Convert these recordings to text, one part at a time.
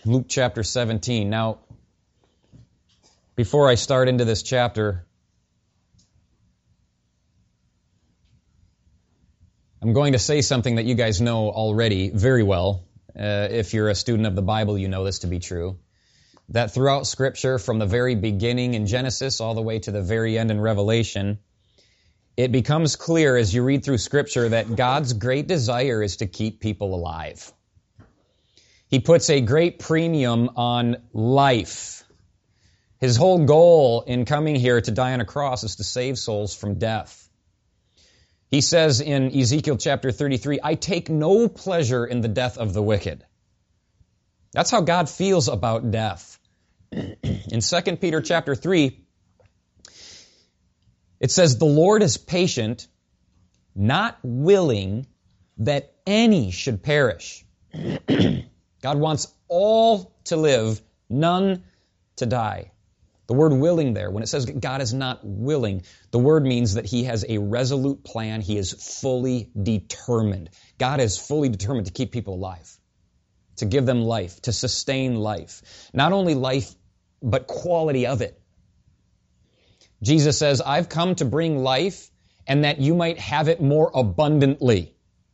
Luke chapter 17. Now, before I start into this chapter, I'm going to say something that you guys know already very well. If you're a student of the Bible, you know this to be true. That throughout Scripture, from the very beginning in Genesis all the way to the very end in Revelation, it becomes clear as you read through Scripture that God's great desire is to keep people alive. He puts a great premium on life. His whole goal in coming here to die on a cross is to save souls from death. He says in Ezekiel chapter 33, I take no pleasure in the death of the wicked. That's how God feels about death. In 2 Peter chapter 3, it says, the Lord is patient, not willing that any should perish. God wants all to live, none to die. The word willing there, when it says God is not willing, the word means that He has a resolute plan. He is fully determined. God is fully determined to keep people alive, to give them life, to sustain life. Not only life, but quality of it. Jesus says, I've come to bring life and that you might have it more abundantly.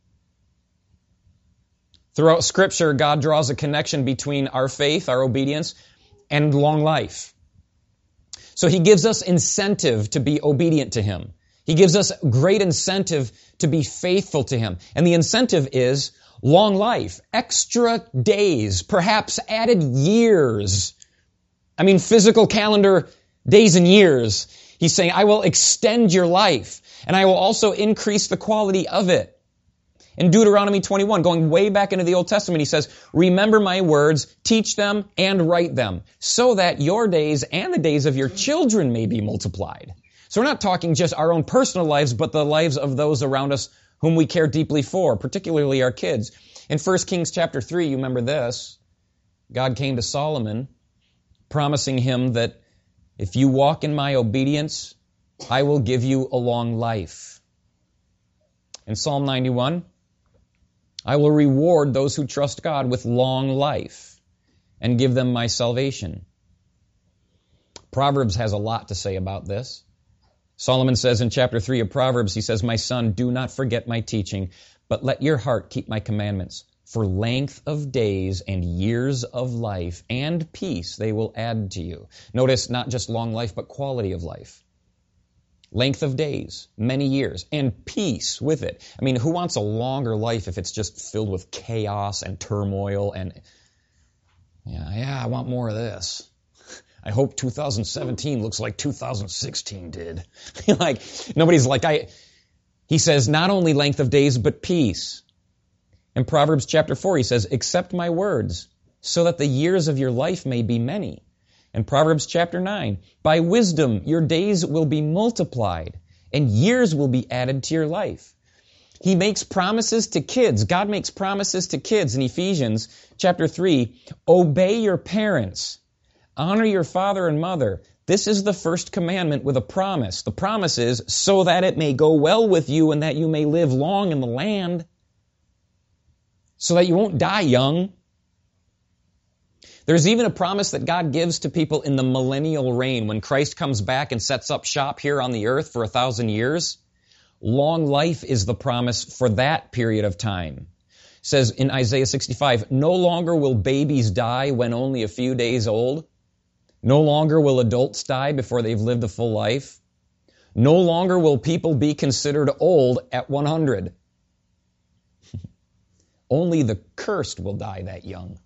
Throughout Scripture, God draws a connection between our faith, our obedience, and long life. So He gives us incentive to be obedient to Him. He gives us great incentive to be faithful to Him. And the incentive is long life, extra days, perhaps added years. I mean, physical calendar days and years. He's saying, I will extend your life, and I will also increase the quality of it. In Deuteronomy 21, going way back into the Old Testament, he says, remember my words, teach them, and write them, so that your days and the days of your children may be multiplied. So we're not talking just our own personal lives, but the lives of those around us whom we care deeply for, particularly our kids. In 1 Kings chapter 3, you remember this, God came to Solomon, promising him that if you walk in my obedience, I will give you a long life. In Psalm 91, I will reward those who trust God with long life and give them my salvation. Proverbs has a lot to say about this. Solomon says in chapter 3 of Proverbs, he says, my son, do not forget my teaching, but let your heart keep my commandments. For length of days and years of life and peace they will add to you. Notice not just long life, but quality of life. Length of days, many years, and peace with it. I mean, who wants a longer life if it's just filled with chaos and turmoil and, I want more of this. I hope 2017 looks like 2016 did. Nobody's like, he says, not only length of days, but peace. In Proverbs chapter 4, he says, accept my words, so that the years of your life may be many. In Proverbs chapter 9, by wisdom your days will be multiplied, and years will be added to your life. He makes promises to kids. God makes promises to kids in Ephesians chapter 3. Obey your parents. Honor your father and mother. This is the first commandment with a promise. The promise is so that it may go well with you and that you may live long in the land, so that you won't die young. There's even a promise that God gives to people in the millennial reign when Christ comes back and sets up shop here on the earth for 1,000 years. Long life is the promise for that period of time. It says in Isaiah 65, no longer will babies die when only a few days old. No longer will adults die before they've lived a full life. No longer will people be considered old at 100. Only the cursed will die that young.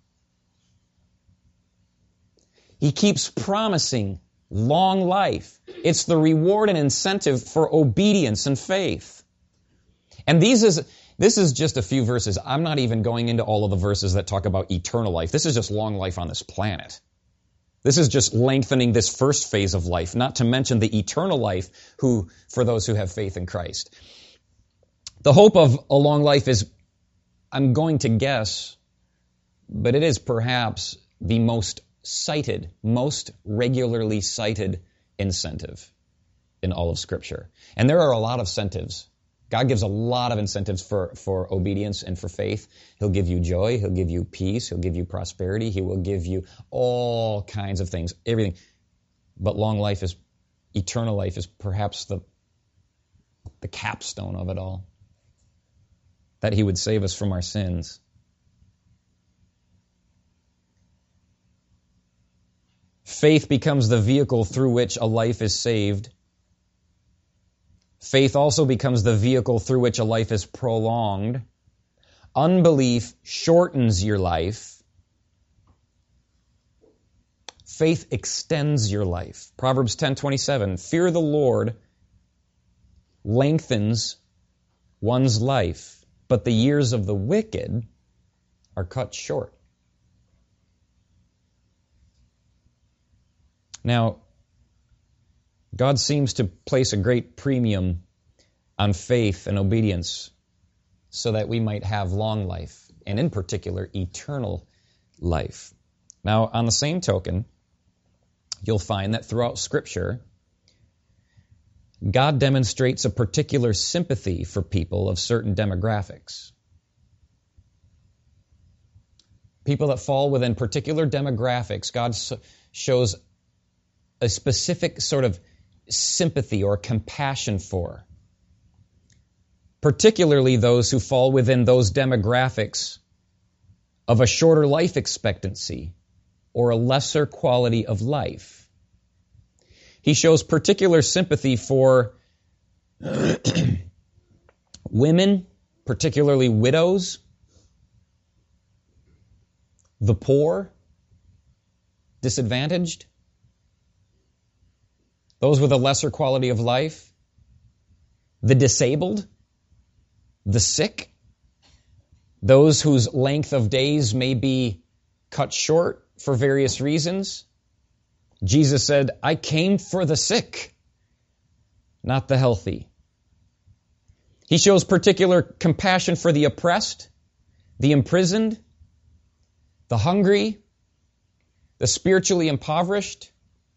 He keeps promising long life. It's the reward and incentive for obedience and faith. And this is just a few verses. I'm not even going into all of the verses that talk about eternal life. This is just long life on this planet. This is just lengthening this first phase of life, not to mention the eternal life for those who have faith in Christ. The hope of a long life is, I'm going to guess, but it is perhaps the most regularly cited incentive in all of Scripture. And there are a lot of incentives God gives a lot of incentives for obedience and for faith. He'll give you joy. He'll give you peace. He'll give you prosperity. He will give you all kinds of things, everything. But eternal life is perhaps the capstone of it all. That He would save us from our sins. Faith becomes the vehicle through which a life is saved. Faith also becomes the vehicle through which a life is prolonged. Unbelief shortens your life. Faith extends your life. Proverbs 10:27, fear of the Lord lengthens one's life, but the years of the wicked are cut short. Now, God seems to place a great premium on faith and obedience so that we might have long life, and in particular, eternal life. Now, on the same token, you'll find that throughout Scripture, God demonstrates a particular sympathy for people of certain demographics. People that fall within particular demographics, God shows a specific sort of sympathy or compassion for. Particularly those who fall within those demographics of a shorter life expectancy or a lesser quality of life. He shows particular sympathy for women, particularly widows, the poor, disadvantaged, those with a lesser quality of life, the disabled, the sick, those whose length of days may be cut short for various reasons. Jesus said, I came for the sick, not the healthy. He shows particular compassion for the oppressed, the imprisoned, the hungry, the spiritually impoverished.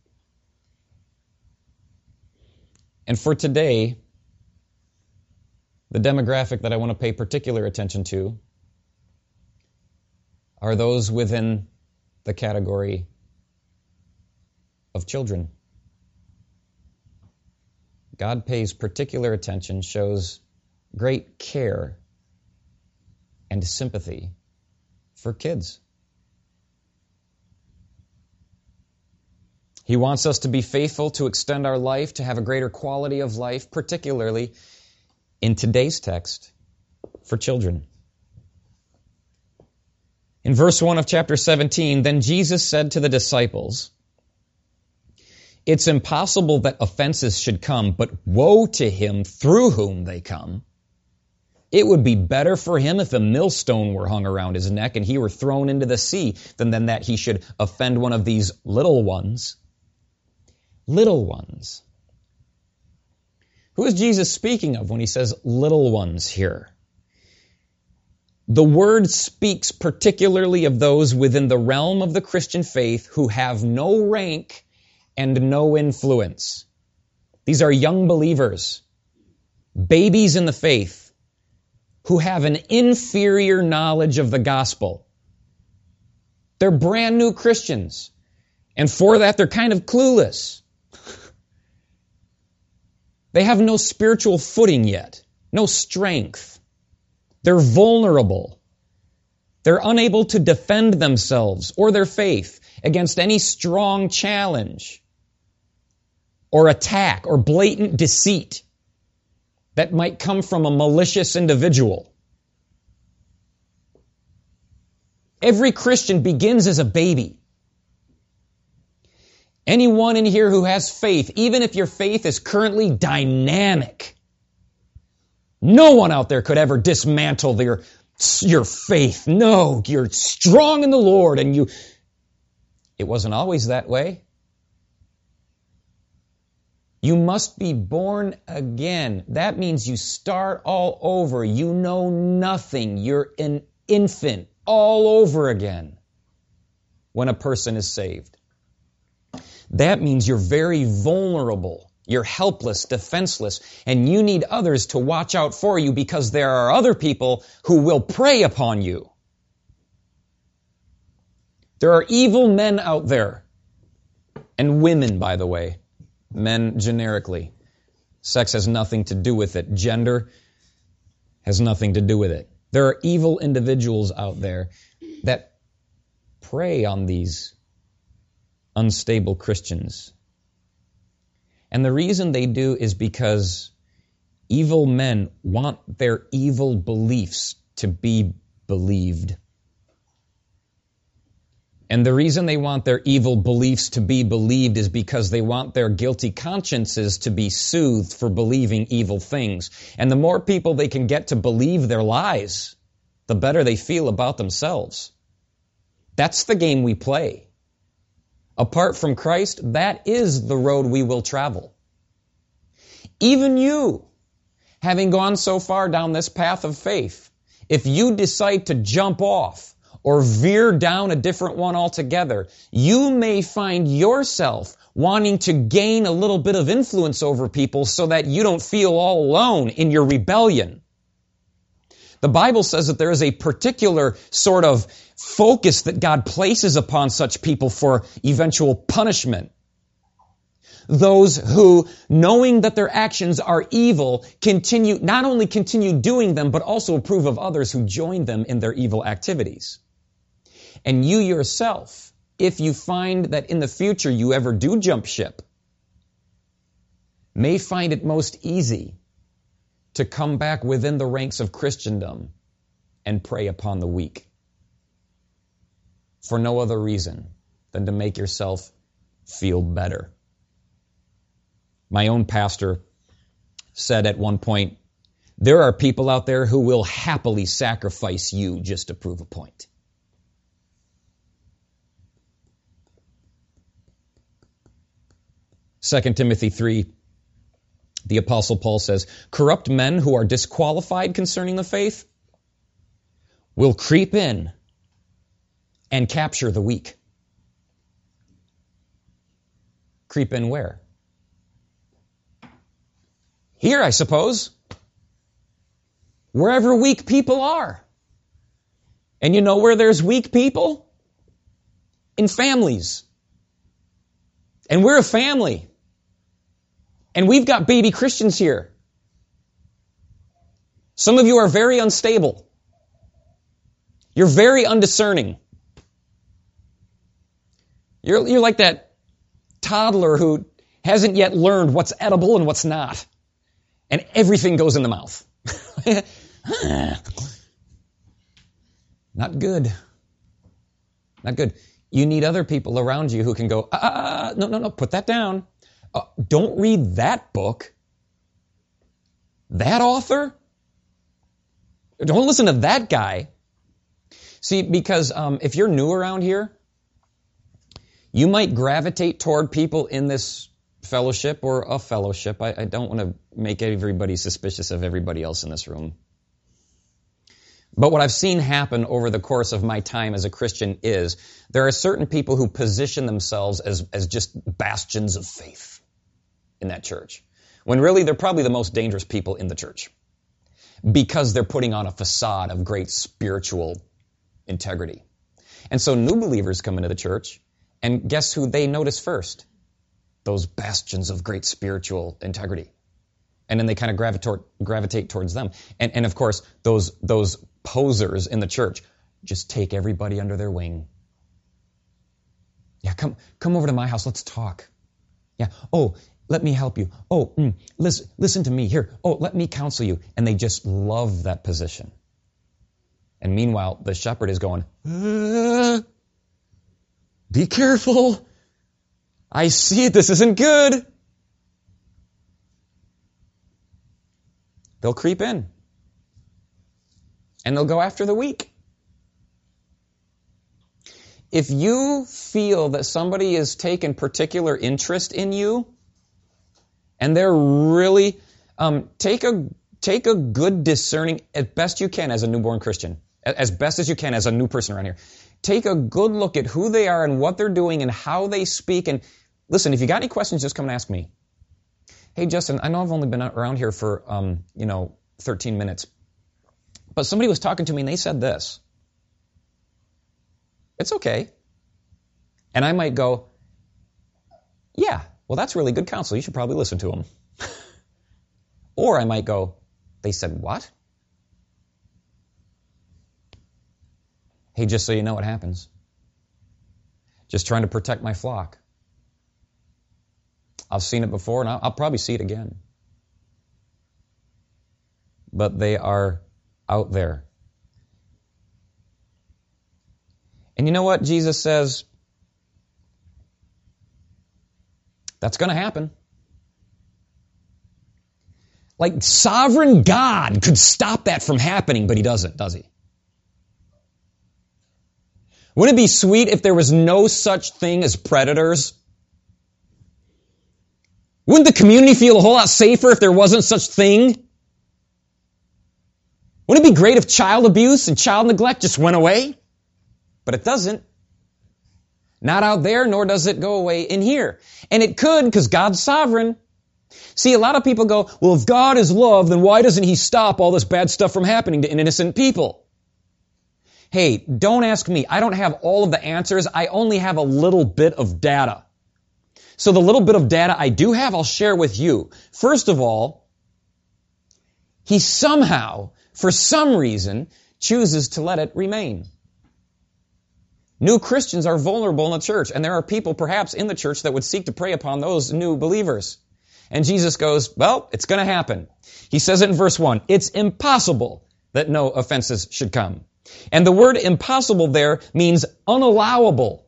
And for today, the demographic that I want to pay particular attention to are those within the category of children. God pays particular attention, shows great care and sympathy for kids. He wants us to be faithful, to extend our life, to have a greater quality of life, particularly in today's text for children. In verse 1 of chapter 17, then Jesus said to the disciples, it's impossible that offenses should come, but woe to him through whom they come. It would be better for him if a millstone were hung around his neck and he were thrown into the sea than that he should offend one of these little ones. Little ones. Who is Jesus speaking of when he says little ones here? The word speaks particularly of those within the realm of the Christian faith who have no rank and no influence. These are young believers, babies in the faith, who have an inferior knowledge of the gospel. They're brand new Christians, and for that they're kind of clueless. They have no spiritual footing yet, no strength. They're vulnerable. They're unable to defend themselves or their faith against any strong challenge or attack or blatant deceit that might come from a malicious individual. Every Christian begins as a baby. Anyone in here who has faith, even if your faith is currently dynamic, no one out there could ever dismantle your faith. No, you're strong in the Lord and it wasn't always that way. You must be born again. That means you start all over. You know nothing. You're an infant all over again when a person is saved. That means you're very vulnerable You're helpless, defenseless, and you need others to watch out for you because there are other people who will prey upon you. There are evil men out there, and women, by the way, men generically. Sex has nothing to do with it. Gender has nothing to do with it. There are evil individuals out there that prey on these unstable Christians. And the reason they do is because evil men want their evil beliefs to be believed. And the reason they want their evil beliefs to be believed is because they want their guilty consciences to be soothed for believing evil things. And the more people they can get to believe their lies, the better they feel about themselves. That's the game we play. Apart from Christ, that is the road we will travel. Even you, having gone so far down this path of faith, if you decide to jump off or veer down a different one altogether, you may find yourself wanting to gain a little bit of influence over people so that you don't feel all alone in your rebellion. The Bible says that there is a particular sort of focus that God places upon such people for eventual punishment. Those who, knowing that their actions are evil, not only continue doing them, but also approve of others who join them in their evil activities. And you yourself, if you find that in the future you ever do jump ship, may find it most easy to come back within the ranks of Christendom and prey upon the weak. For no other reason than to make yourself feel better. My own pastor said at one point, there are people out there who will happily sacrifice you just to prove a point. Second Timothy 3, the Apostle Paul says, corrupt men who are disqualified concerning the faith will creep in and capture the weak. Creep in where? Here, I suppose. Wherever weak people are. And you know where there's weak people? In families. And we're a family. And we've got baby Christians here. Some of you are very unstable. You're very undiscerning. You're like that toddler who hasn't yet learned what's edible and what's not. And everything goes in the mouth. Not good. Not good. You need other people around you who can go, no, put that down. Don't read that book. That author? Don't listen to that guy. See, because if you're new around here, you might gravitate toward people in this fellowship or a fellowship. I don't want to make everybody suspicious of everybody else in this room. But what I've seen happen over the course of my time as a Christian is there are certain people who position themselves as just bastions of faith in that church, when really they're probably the most dangerous people in the church because they're putting on a facade of great spiritual integrity. And so new believers come into the church, and guess who they notice first? Those bastions of great spiritual integrity. And then they kind of gravitate towards them. And of course, those posers in the church just take everybody under their wing. Yeah, come over to my house. Let's talk. Yeah. Oh, let me help you. Oh, listen to me here. Oh, let me counsel you. And they just love that position. And meanwhile, the shepherd is going, be careful. I see it. This isn't good. They'll creep in. And they'll go after the weak. If you feel that somebody is taking particular interest in you, and they're really, take a good discerning, as best you can as a newborn Christian, as best as you can as a new person around here. Take a good look at who they are and what they're doing and how they speak. And listen, if you got any questions, just come and ask me. Hey, Justin, I know I've only been around here for, 13 minutes, but somebody was talking to me and they said this. It's okay. And I might go, yeah, well, that's really good counsel. You should probably listen to them. Or I might go, they said what? Hey, just so you know what happens. Just trying to protect my flock. I've seen it before, and I'll probably see it again. But they are out there. And you know what Jesus says? That's going to happen. Like, sovereign God could stop that from happening, but he doesn't, does he? Wouldn't it be sweet if there was no such thing as predators? Wouldn't the community feel a whole lot safer if there wasn't such thing? Wouldn't it be great if child abuse and child neglect just went away? But it doesn't. Not out there, nor does it go away in here. And it could, because God's sovereign. See, a lot of people go, well, if God is love, then why doesn't he stop all this bad stuff from happening to innocent people? Hey, don't ask me. I don't have all of the answers. I only have a little bit of data. So the little bit of data I do have, I'll share with you. First of all, he somehow, for some reason, chooses to let it remain. New Christians are vulnerable in the church, and there are people perhaps in the church that would seek to prey upon those new believers. And Jesus goes, well, it's going to happen. He says it in verse 1, it's impossible that no offenses should come. And the word impossible there means unallowable.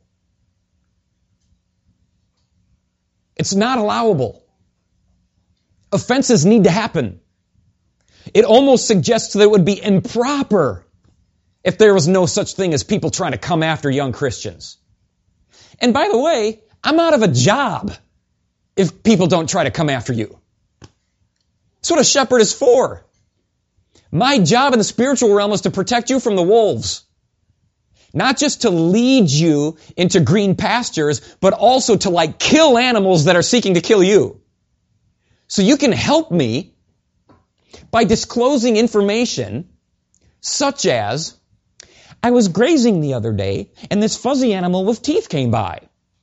It's not allowable. Offenses need to happen. It almost suggests that it would be improper if there was no such thing as people trying to come after young Christians. And by the way, I'm out of a job if people don't try to come after you. That's what a shepherd is for. My job in the spiritual realm is to protect you from the wolves. Not just to lead you into green pastures, but also to kill animals that are seeking to kill you. So you can help me by disclosing information such as, I was grazing the other day and this fuzzy animal with teeth came by.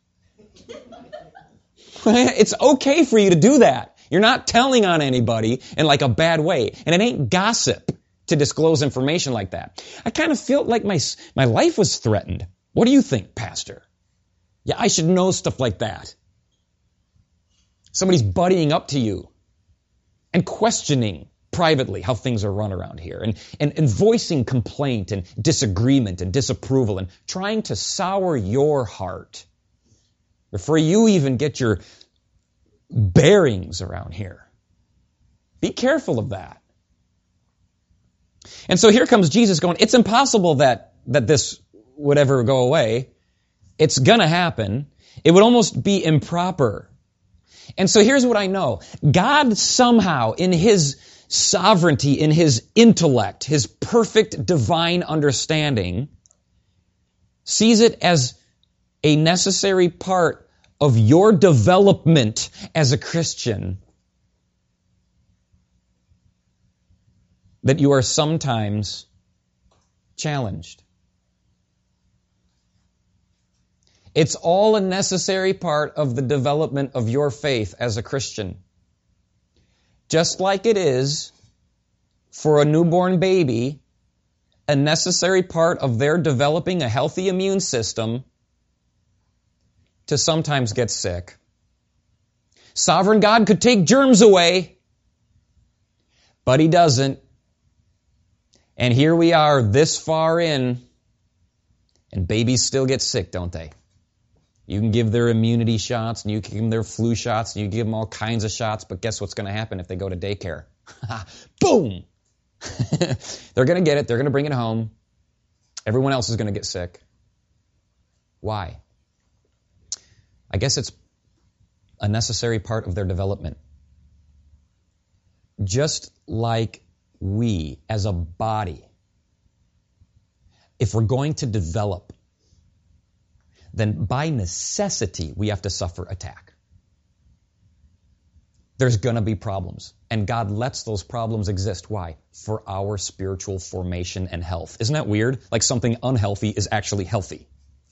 It's okay for you to do that. You're not telling on anybody in a bad way. And it ain't gossip to disclose information like that. I kind of felt like my life was threatened. What do you think, Pastor? Yeah, I should know stuff like that. Somebody's buddying up to you and questioning privately how things are run around here and voicing complaint and disagreement and disapproval and trying to sour your heart before you even get your bearings around here. Be careful of that. And so here comes Jesus going, it's impossible that this would ever go away. It's gonna happen. It would almost be improper. And so here's what I know. God somehow, in his sovereignty, in his intellect, his perfect divine understanding, sees it as a necessary part of your development as a Christian that you are sometimes challenged. It's all a necessary part of the development of your faith as a Christian. Just like it is for a newborn baby, a necessary part of their developing a healthy immune system to sometimes get sick. Sovereign God could take germs away, but he doesn't. And here we are this far in, and babies still get sick, don't they? You can give their immunity shots, and you can give them their flu shots, and you can give them all kinds of shots, but guess what's going to happen if they go to daycare? Boom! They're going to get it. They're going to bring it home. Everyone else is going to get sick. Why? I guess it's a necessary part of their development. Just like we, as a body, if we're going to develop, then by necessity we have to suffer attack. There's going to be problems. And God lets those problems exist. Why? For our spiritual formation and health. Isn't that weird? Like something unhealthy is actually healthy.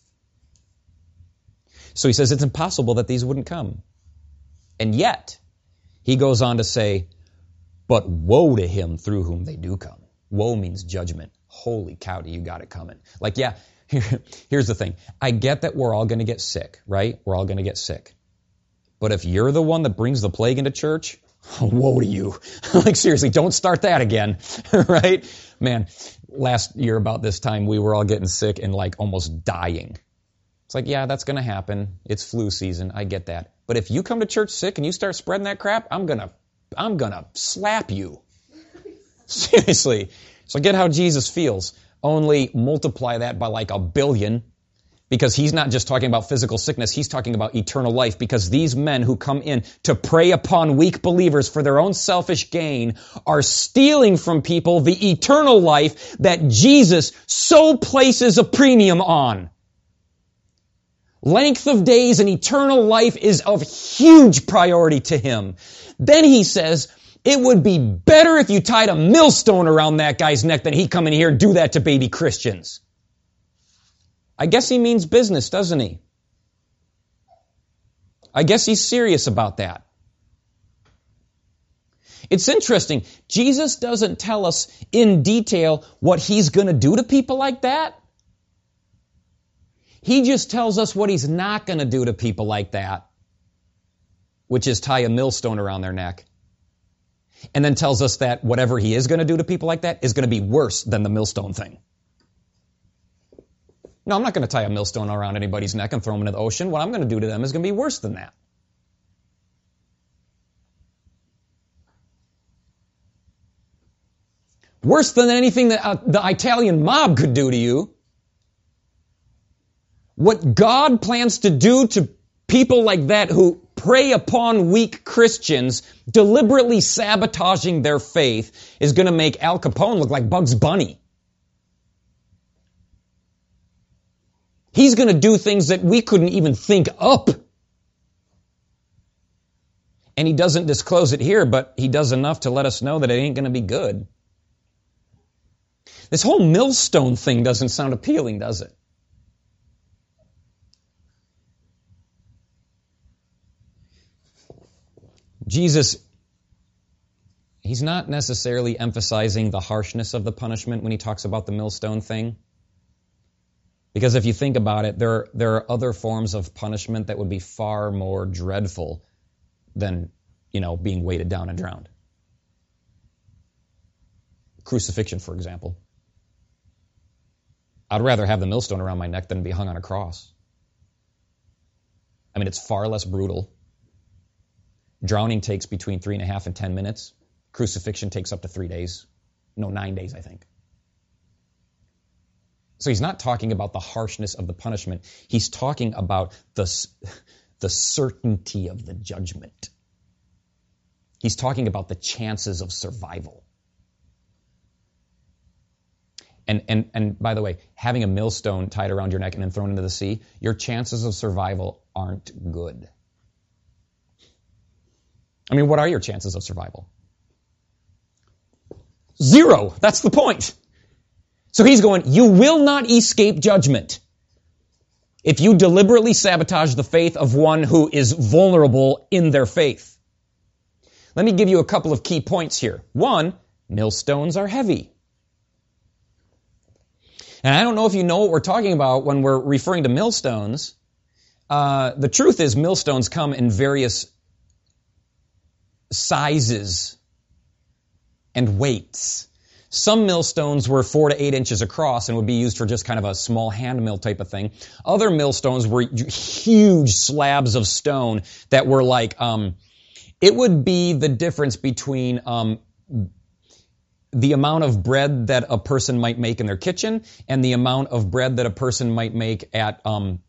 So he says it's impossible that these wouldn't come. And yet, he goes on to say, but woe to him through whom they do come. Woe means judgment. Holy cow, do you got it coming. Like, yeah, here's the thing. I get that we're all going to get sick, right? We're all going to get sick. But if you're the one that brings the plague into church, woe to you. Like, seriously, don't start that again, right? Man, last year about this time, we were all getting sick and like almost dying. It's like, yeah, that's going to happen. It's flu season. I get that. But if you come to church sick and you start spreading that crap, I'm going to slap you. Seriously. So get how Jesus feels. Only multiply that by like 1 billion. Because he's not just talking about physical sickness, he's talking about eternal life. Because these men who come in to prey upon weak believers for their own selfish gain are stealing from people the eternal life that Jesus so places a premium on. Length of days and eternal life is of huge priority to him. Then he says, it would be better if you tied a millstone around that guy's neck than he come in here and do that to baby Christians. I guess he means business, doesn't he? I guess he's serious about that. It's interesting. Jesus doesn't tell us in detail what he's going to do to people like that. He just tells us what he's not going to do to people like that, which is tie a millstone around their neck. And then tells us that whatever he is going to do to people like that is going to be worse than the millstone thing. No, I'm not going to tie a millstone around anybody's neck and throw them into the ocean. What I'm going to do to them is going to be worse than that. Worse than anything that the Italian mob could do to you. What God plans to do to people like that who prey upon weak Christians, deliberately sabotaging their faith, is going to make Al Capone look like Bugs Bunny. He's going to do things that we couldn't even think up. And he doesn't disclose it here, but he does enough to let us know that it ain't going to be good. This whole millstone thing doesn't sound appealing, does it? Jesus, he's not necessarily emphasizing the harshness of the punishment when he talks about the millstone thing. Because if you think about it, there are other forms of punishment that would be far more dreadful than, being weighted down and drowned. Crucifixion, for example. I'd rather have the millstone around my neck than be hung on a cross. I mean, it's far less brutal. Drowning takes between 3.5 and 10 minutes. Crucifixion takes up to 3 days. No, 9 days, I think. So he's not talking about the harshness of the punishment. He's talking about the certainty of the judgment. He's talking about the chances of survival. And by the way, having a millstone tied around your neck and then thrown into the sea, your chances of survival aren't good. I mean, what are your chances of survival? 0. That's the point. So he's going, you will not escape judgment if you deliberately sabotage the faith of one who is vulnerable in their faith. Let me give you a couple of key points here. 1, millstones are heavy. And I don't know if you know what we're talking about when we're referring to millstones. The truth is millstones come in various sizes and weights. Some millstones were 4 to 8 inches across and would be used for just kind of a small hand mill type of thing. Other millstones were huge slabs of stone that were like, it would be the difference between the amount of bread that a person might make in their kitchen and the amount of bread that a person might make at,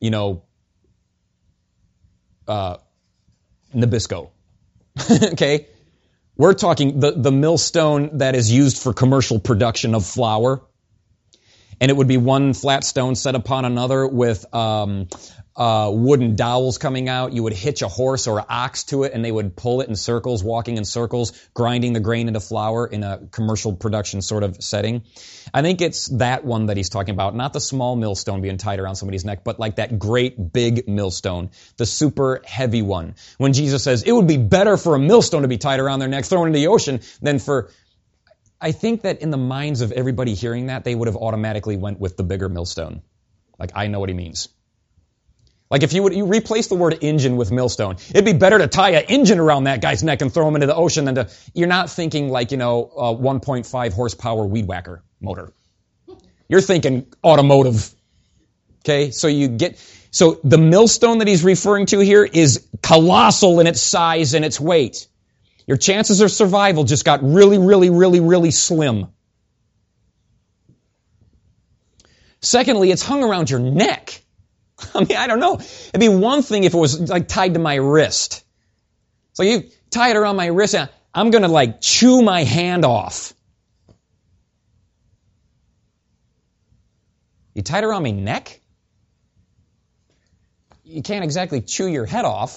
Nabisco. Okay? We're talking the millstone that is used for commercial production of flour. and it would be one flat stone set upon another with wooden dowels coming out. You would hitch a horse or an ox to it, and they would pull it in circles, walking in circles, grinding the grain into flour in a commercial production sort of setting. I think it's that one that he's talking about, not the small millstone being tied around somebody's neck, but like that great big millstone, the super heavy one. When Jesus says, it would be better for a millstone to be tied around their neck, thrown into the ocean, than for... I think that in the minds of everybody hearing that, they would have automatically went with the bigger millstone. Like, I know what he means. Like if you replace the word engine with millstone, it'd be better to tie an engine around that guy's neck and throw him into the ocean than to, you're not thinking like, a 1.5 horsepower weed whacker motor. You're thinking automotive. Okay, so the millstone that he's referring to here is colossal in its size and its weight. Your chances of survival just got really, really, really, really slim. Secondly, it's hung around your neck. I mean, I don't know. It'd be one thing if it was like tied to my wrist. So you tie it around my wrist, and I'm going to like chew my hand off. You tie it around my neck? You can't exactly chew your head off.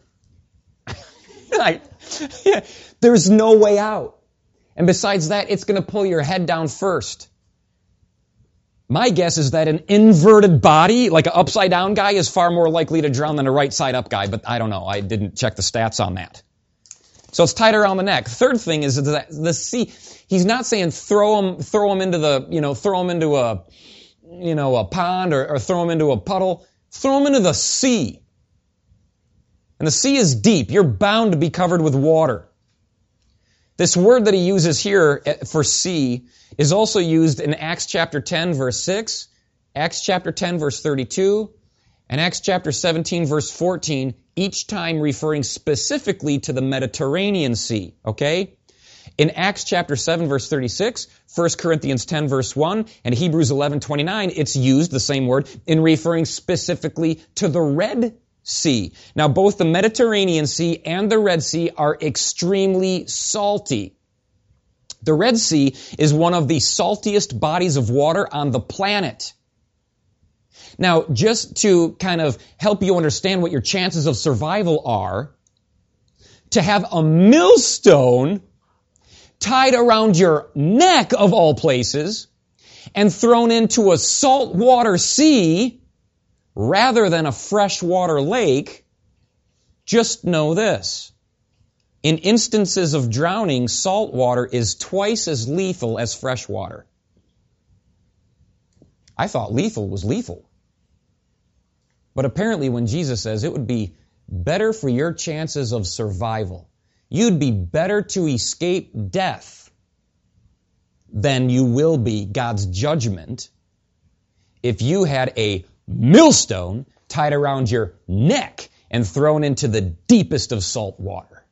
There's no way out. And besides that, it's going to pull your head down first. My guess is that an inverted body, like an upside-down guy, is far more likely to drown than a right-side-up guy, but I don't know. I didn't check the stats on that. So it's tied around the neck. Third thing is that the sea. He's not saying throw him into a pond or throw him into a puddle. Throw him into the sea. And the sea is deep. You're bound to be covered with water. This word that he uses here for sea is also used in Acts chapter 10, verse 6, Acts chapter 10, verse 32, and Acts chapter 17, verse 14, each time referring specifically to the Mediterranean Sea, okay? In Acts chapter 7, verse 36, 1 Corinthians 10, verse 1, and Hebrews 11, 29, it's used, the same word, in referring specifically to the Red Sea. Now, both the Mediterranean Sea and the Red Sea are extremely salty. The Red Sea is one of the saltiest bodies of water on the planet. Now, just to kind of help you understand what your chances of survival are, to have a millstone tied around your neck, of all places, and thrown into a saltwater sea rather than a freshwater lake, just know this. In instances of drowning, salt water is twice as lethal as fresh water. I thought lethal was lethal. But apparently when Jesus says it would be better for your chances of survival, you'd be better to escape death than you will be God's judgment if you had a millstone tied around your neck and thrown into the deepest of salt water.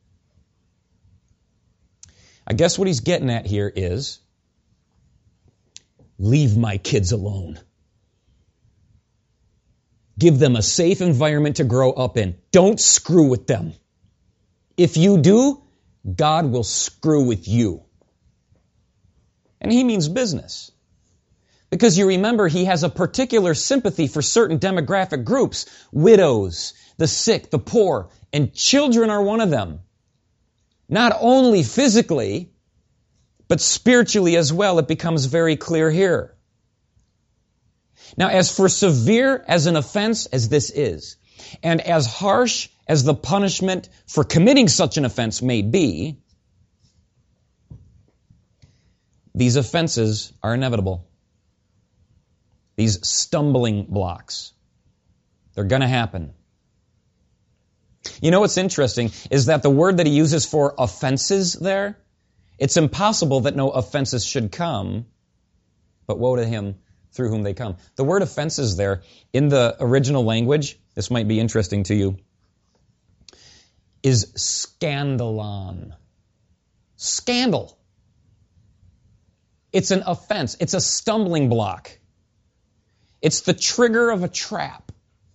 I guess what he's getting at here is, leave my kids alone. Give them a safe environment to grow up in. Don't screw with them. If you do, God will screw with you. And he means business. Because you remember, he has a particular sympathy for certain demographic groups. Widows, the sick, the poor, and children are one of them. Not only physically, but spiritually as well. It becomes very clear here. Now, as for severe as an offense as this is, and as harsh as the punishment for committing such an offense may be, these offenses are inevitable. These stumbling blocks. They're going to happen. You know what's interesting is that the word that he uses for offenses there, it's impossible that no offenses should come, but woe to him through whom they come. The word offenses there, in the original language, this might be interesting to you, is scandalon. Scandal. It's an offense. It's a stumbling block. It's the trigger of a trap.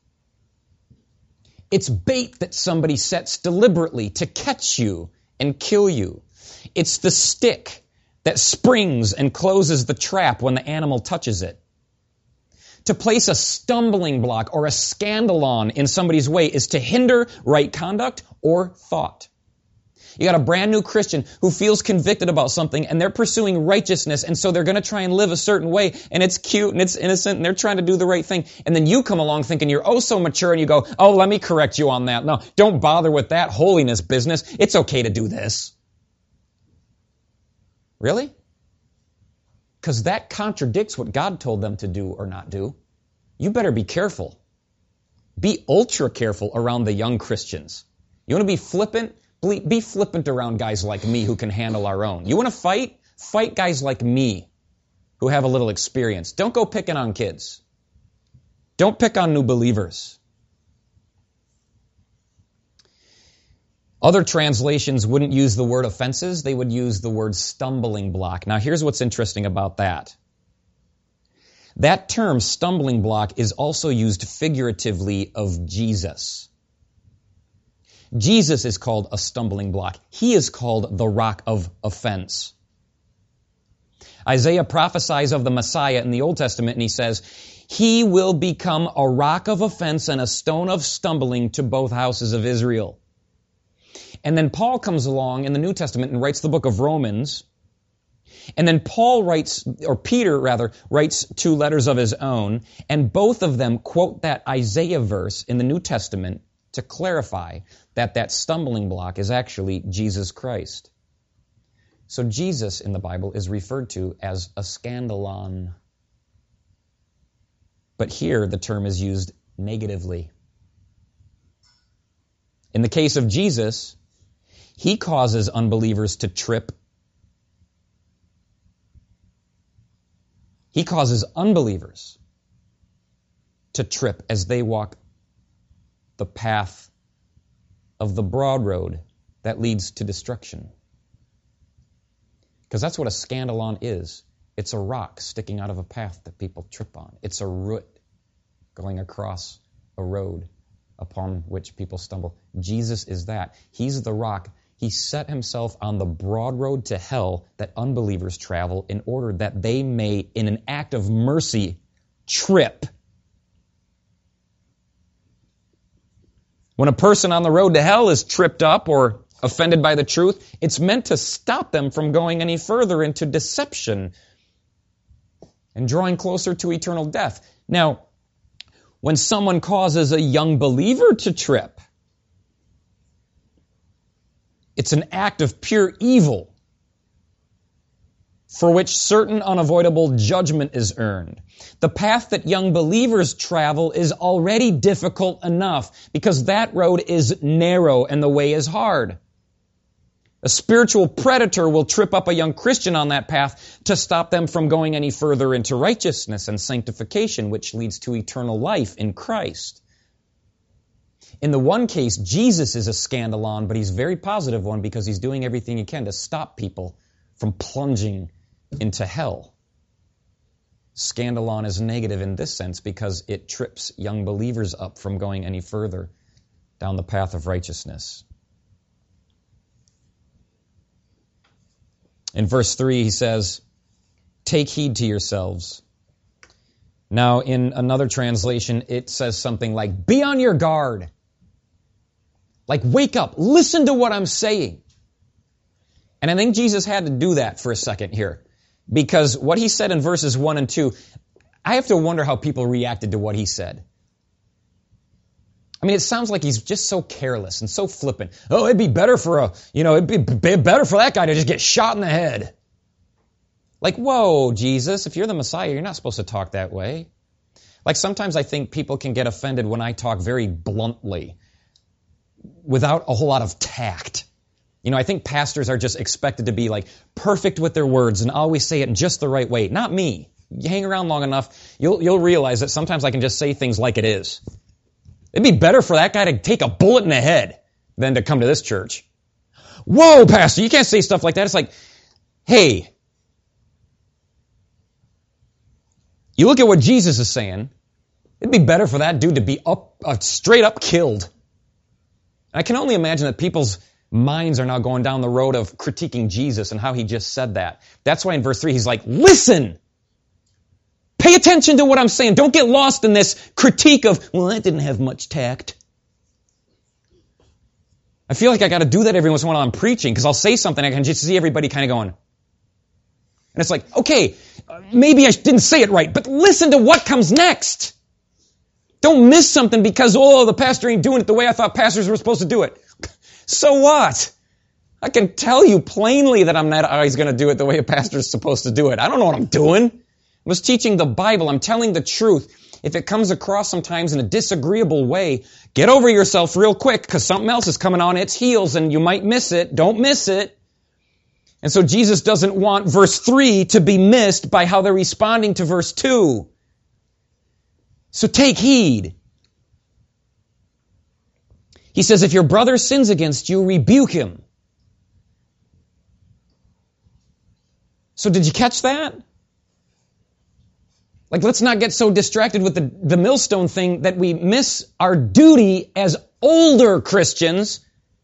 It's bait that somebody sets deliberately to catch you and kill you. It's the stick that springs and closes the trap when the animal touches it. To place a stumbling block or a scandalon in somebody's way is to hinder right conduct or thought. You got a brand new Christian who feels convicted about something and they're pursuing righteousness, and so they're going to try and live a certain way, and it's cute and it's innocent and they're trying to do the right thing. And then you come along thinking you're oh so mature and you go, oh, let me correct you on that. No, don't bother with that holiness business. It's okay to do this. Really? Because that contradicts what God told them to do or not do. You better be careful. Be ultra careful around the young Christians. You want to be flippant? Be flippant around guys like me who can handle our own. You want to fight? Fight guys like me who have a little experience. Don't go picking on kids. Don't pick on new believers. Other translations wouldn't use the word offenses. They would use the word stumbling block. Now, here's what's interesting about that. That term, stumbling block, is also used figuratively of Jesus. Jesus is called a stumbling block. He is called the rock of offense. Isaiah prophesies of the Messiah in the Old Testament, and he says, he will become a rock of offense and a stone of stumbling to both houses of Israel. And then Paul comes along in the New Testament and writes the book of Romans. And then Peter writes 2 letters of his own, and both of them quote that Isaiah verse in the New Testament to clarify that stumbling block is actually Jesus Christ. So Jesus in the Bible is referred to as a scandalon. But here the term is used negatively. In the case of Jesus, he causes unbelievers to trip. He causes unbelievers to trip as they walk the path of the broad road that leads to destruction. Because that's what a scandalon is. It's a rock sticking out of a path that people trip on. It's a root going across a road upon which people stumble. Jesus is that. He's the rock. He set himself on the broad road to hell that unbelievers travel in order that they may, in an act of mercy, trip. When a person on the road to hell is tripped up or offended by the truth, it's meant to stop them from going any further into deception and drawing closer to eternal death. Now, when someone causes a young believer to trip, it's an act of pure evil for which certain unavoidable judgment is earned. The path that young believers travel is already difficult enough because that road is narrow and the way is hard. A spiritual predator will trip up a young Christian on that path to stop them from going any further into righteousness and sanctification, which leads to eternal life in Christ. In the one case, Jesus is a scandalon, but he's a very positive one because he's doing everything he can to stop people from plunging into hell. Scandalon is negative in this sense because it trips young believers up from going any further down the path of righteousness. In verse 3, he says, "Take heed to yourselves." Now, in another translation, it says something like, "Be on your guard." Like, wake up, listen to what I'm saying. And I think Jesus had to do that for a second here. Because what he said in verses 1 and 2, I have to wonder how people reacted to what he said. I mean, it sounds like he's just so careless and so flippant. Oh, it'd be better for it'd be better for that guy to just get shot in the head. Like, whoa, Jesus, if you're the Messiah, you're not supposed to talk that way. Like, sometimes I think people can get offended when I talk very bluntly, without a whole lot of tact. I think pastors are just expected to be like perfect with their words and always say it in just the right way. Not me. You hang around long enough, you'll realize that sometimes I can just say things like it is. It'd be better for that guy to take a bullet in the head than to come to this church. Whoa, pastor, you can't say stuff like that. It's like, hey, you look at what Jesus is saying, it'd be better for that dude to be straight up killed. I can only imagine that people's minds are now going down the road of critiquing Jesus and how he just said that. That's why in verse 3 he's like, listen! Pay attention to what I'm saying. Don't get lost in this critique of, well, that didn't have much tact. I feel like I got to do that every once in a while I'm preaching, because I'll say something, I can just see everybody kind of going. And it's like, okay, maybe I didn't say it right, but listen to what comes next. Don't miss something because, the pastor ain't doing it the way I thought pastors were supposed to do it. So what? I can tell you plainly that I'm not always going to do it the way a pastor is supposed to do it. I don't know what I'm doing. I was teaching the Bible. I'm telling the truth. If it comes across sometimes in a disagreeable way, get over yourself real quick because something else is coming on its heels and you might miss it. Don't miss it. And so Jesus doesn't want verse 3 to be missed by how they're responding to verse 2. So take heed. He says, if your brother sins against you, rebuke him. So did you catch that? Like, let's not get so distracted with the millstone thing that we miss our duty as older Christians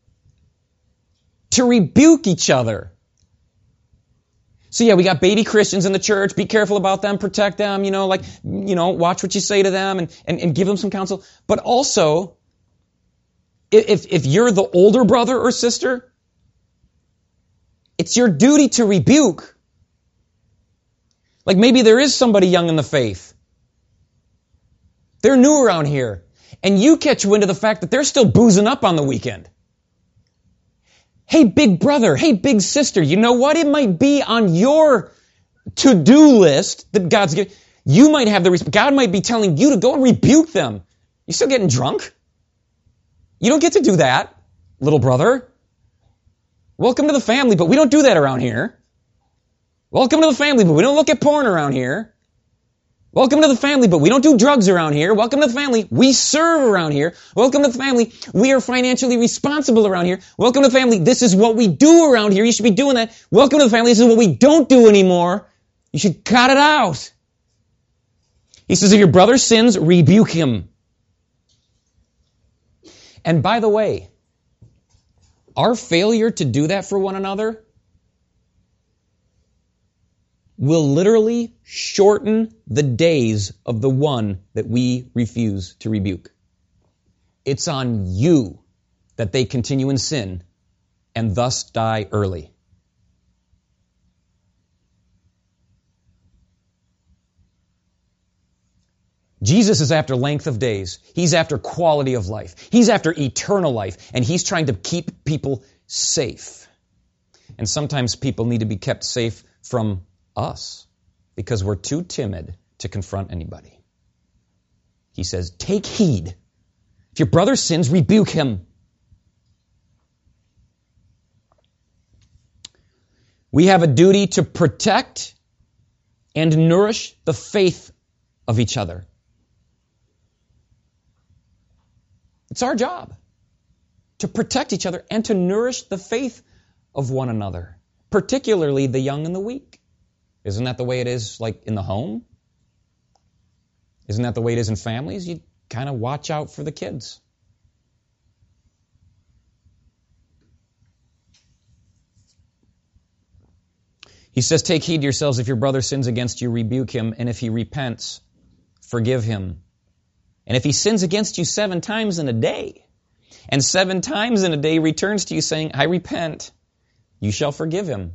to rebuke each other. So yeah, we got baby Christians in the church. Be careful about them, protect them, watch what you say to them and give them some counsel. But also, if you're the older brother or sister, it's your duty to rebuke. Like maybe there is somebody young in the faith. They're new around here. And you catch wind of the fact that they're still boozing up on the weekend. Hey, big brother. Hey, big sister. You know what? It might be on your to-do list that God's given. You might have God might be telling you to go and rebuke them. You still getting drunk? You don't get to do that, little brother. Welcome to the family, but we don't do that around here. Welcome to the family, but we don't look at porn around here. Welcome to the family, but we don't do drugs around here. Welcome to the family. We serve around here. Welcome to the family. We are financially responsible around here. Welcome to the family. This is what we do around here. You should be doing that. Welcome to the family. This is what we don't do anymore. You should cut it out. He says, if your brother sins, rebuke him. And by the way, our failure to do that for one another will literally shorten the days of the one that we refuse to rebuke. It's on you that they continue in sin and thus die early. Jesus is after length of days. He's after quality of life. He's after eternal life. And he's trying to keep people safe. And sometimes people need to be kept safe from us because we're too timid to confront anybody. He says, take heed. If your brother sins, rebuke him. We have a duty to protect and nourish the faith of each other. It's our job to protect each other and to nourish the faith of one another, particularly the young and the weak. Isn't that the way it is, like, in the home? Isn't that the way it is in families? You kind of watch out for the kids. He says, take heed to yourselves. If your brother sins against you, rebuke him. And if he repents, forgive him. And if he sins against you 7 times in a day, and 7 times in a day returns to you saying, I repent, you shall forgive him.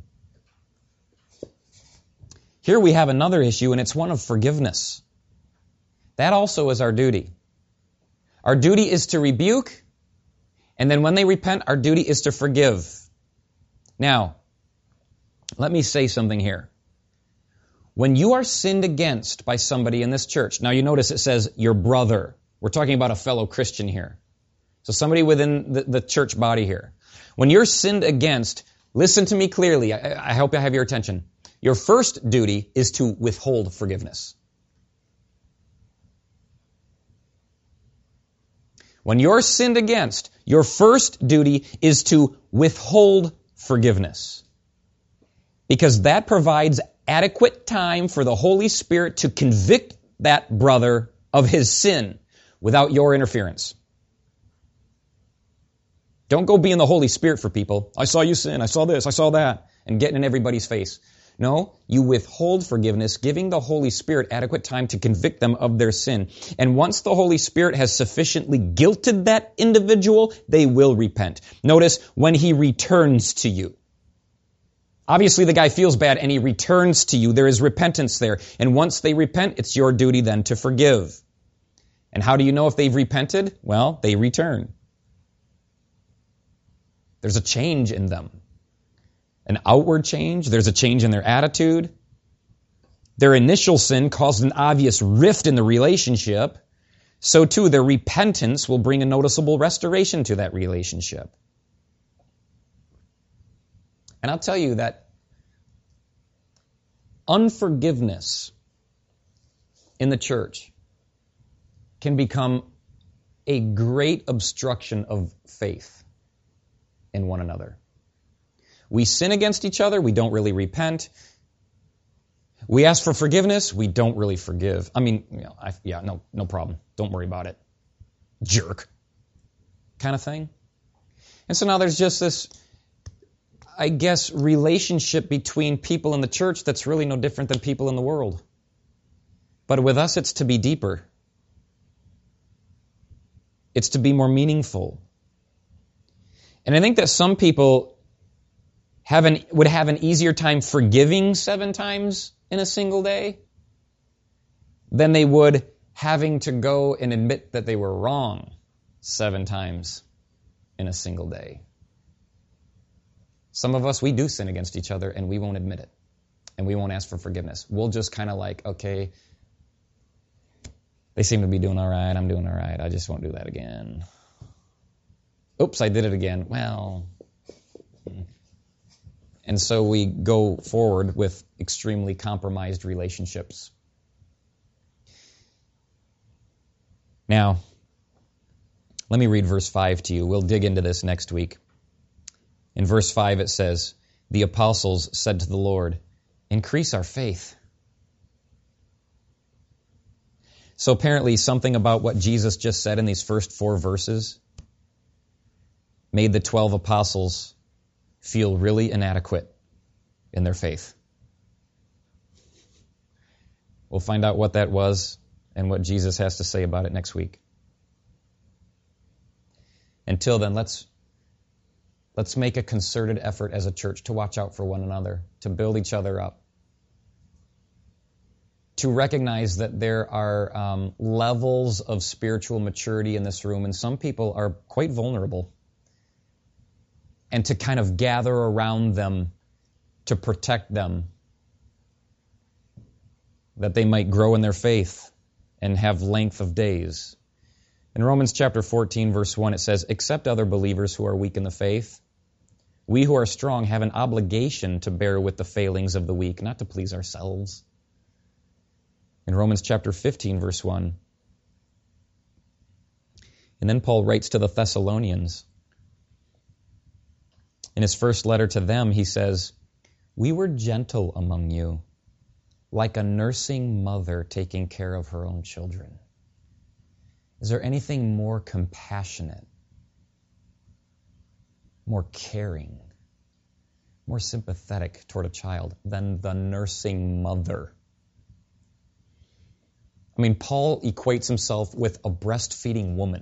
Here we have another issue, and it's one of forgiveness. That also is our duty. Our duty is to rebuke, and then when they repent, our duty is to forgive. Now, let me say something here. When you are sinned against by somebody in this church, now you notice it says your brother. We're talking about a fellow Christian here. So somebody within the church body here. When you're sinned against, listen to me clearly. I hope I have your attention. Your first duty is to withhold forgiveness. When you're sinned against, your first duty is to withhold forgiveness. Because that provides adequate time for the Holy Spirit to convict that brother of his sin without your interference. Don't go being the Holy Spirit for people. I saw you sin. I saw this. I saw that. And getting in everybody's face. No, you withhold forgiveness, giving the Holy Spirit adequate time to convict them of their sin. And once the Holy Spirit has sufficiently guilted that individual, they will repent. Notice, when he returns to you. Obviously, the guy feels bad and he returns to you. There is repentance there. And once they repent, it's your duty then to forgive. And how do you know if they've repented? Well, they return. There's a change in them. An outward change. There's a change in their attitude. Their initial sin caused an obvious rift in the relationship. So too, their repentance will bring a noticeable restoration to that relationship. And I'll tell you that unforgiveness in the church can become a great obstruction of faith in one another. We sin against each other, we don't really repent. We ask for forgiveness, we don't really forgive. I mean, no problem. Don't worry about it. Jerk. Kind of thing. And so now there's just this, I guess, relationship between people in the church that's really no different than people in the world. But with us, it's to be deeper. It's to be more meaningful. And I think that some people would have an easier time forgiving 7 times in a single day than they would having to go and admit that they were wrong 7 times in a single day. Some of us, we do sin against each other and we won't admit it. And we won't ask for forgiveness. We'll just kind of like, okay, they seem to be doing all right. I'm doing all right. I just won't do that again. Oops, I did it again. Well... And so we go forward with extremely compromised relationships. Now, let me read verse 5 to you. We'll dig into this next week. In verse 5 it says, the apostles said to the Lord, increase our faith. So apparently something about what Jesus just said in these first 4 verses made the 12 apostles feel really inadequate in their faith. We'll find out what that was and what Jesus has to say about it next week. Until then, let's make a concerted effort as a church to watch out for one another, to build each other up, to recognize that there are levels of spiritual maturity in this room, and some people are quite vulnerable. And to kind of gather around them to protect them, that they might grow in their faith and have length of days. In Romans chapter 14, verse 1, it says, except other believers who are weak in the faith, we who are strong have an obligation to bear with the failings of the weak, not to please ourselves. In Romans chapter 15, verse 1, and then Paul writes to the Thessalonians. In his first letter to them, he says, we were gentle among you, like a nursing mother taking care of her own children. Is there anything more compassionate, more caring, more sympathetic toward a child than the nursing mother? I mean, Paul equates himself with a breastfeeding woman.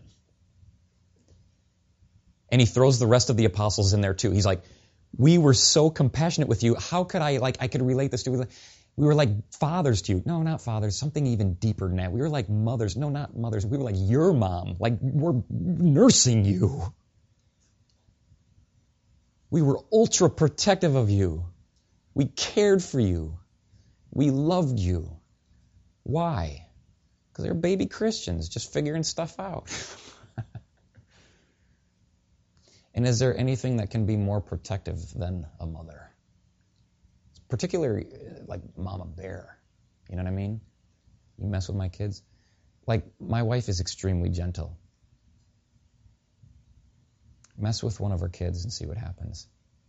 And he throws the rest of the apostles in there too. He's like, we were so compassionate with you. How could I could relate this to you? We were like fathers to you. No, not fathers. Something even deeper than that. We were like mothers. No, not mothers. We were like your mom. Like we're nursing you. We were ultra protective of you. We cared for you. We loved you. Why? Because they're baby Christians just figuring stuff out. And is there anything that can be more protective than a mother? Particularly like Mama Bear. You know what I mean? You mess with my kids. Like, my wife is extremely gentle. Mess with one of her kids and see what happens.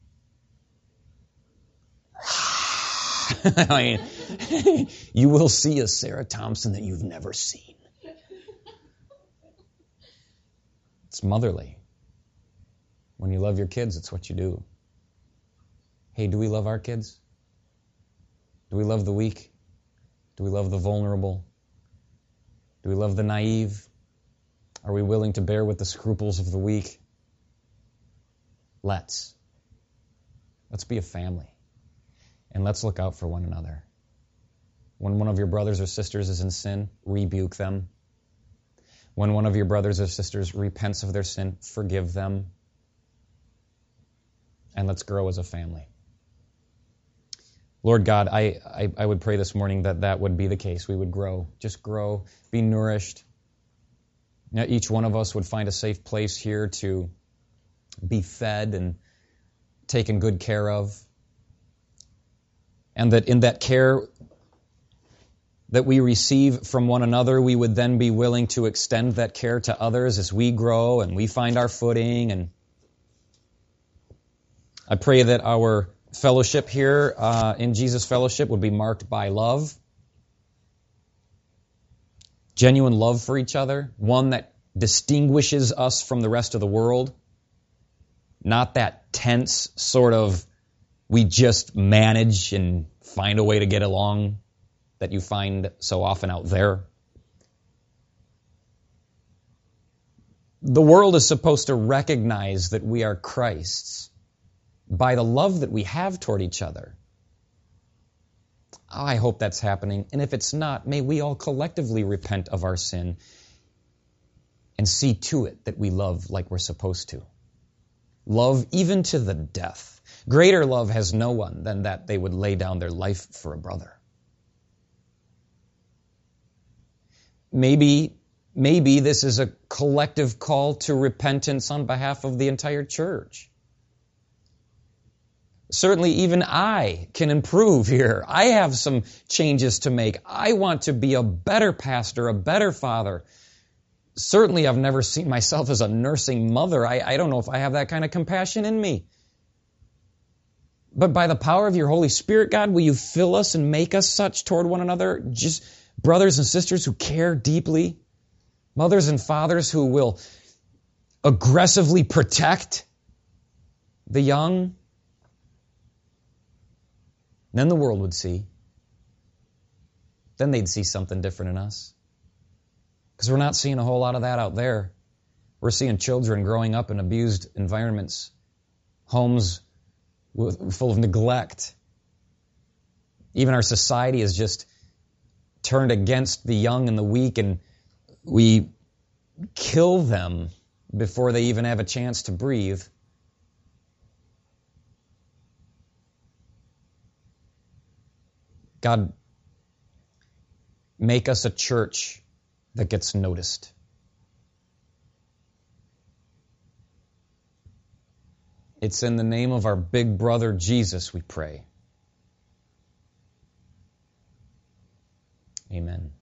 I mean, you will see a Sarah Thompson that you've never seen. It's motherly. When you love your kids, it's what you do. Hey, do we love our kids? Do we love the weak? Do we love the vulnerable? Do we love the naive? Are we willing to bear with the scruples of the weak? Let's be a family. And let's look out for one another. When one of your brothers or sisters is in sin, rebuke them. When one of your brothers or sisters repents of their sin, forgive them. And let's grow as a family. Lord God, I would pray this morning that would be the case. We would grow. Just grow. Be nourished. Now, each one of us would find a safe place here to be fed and taken good care of. And that in that care that we receive from one another, we would then be willing to extend that care to others as we grow and we find our footing. And I pray that our fellowship here in Jesus Fellowship would be marked by love, genuine love for each other, one that distinguishes us from the rest of the world, not that tense sort of we just manage and find a way to get along that you find so often out there. The world is supposed to recognize that we are Christ's by the love that we have toward each other. I hope that's happening. And if it's not, may we all collectively repent of our sin and see to it that we love like we're supposed to. Love even to the death. Greater love has no one than that they would lay down their life for a brother. Maybe this is a collective call to repentance on behalf of the entire church. Certainly even I can improve here. I have some changes to make. I want to be a better pastor, a better father. Certainly I've never seen myself as a nursing mother. I don't know if I have that kind of compassion in me. But by the power of your Holy Spirit, God, will you fill us and make us such toward one another? Just brothers and sisters who care deeply. Mothers and fathers who will aggressively protect the young. Then the world would see. Then they'd see something different in us. Because we're not seeing a whole lot of that out there. We're seeing children growing up in abused environments, homes full of neglect. Even our society is just turned against the young and the weak, and we kill them before they even have a chance to breathe. God, make us a church that gets noticed. It's in the name of our big brother Jesus we pray. Amen.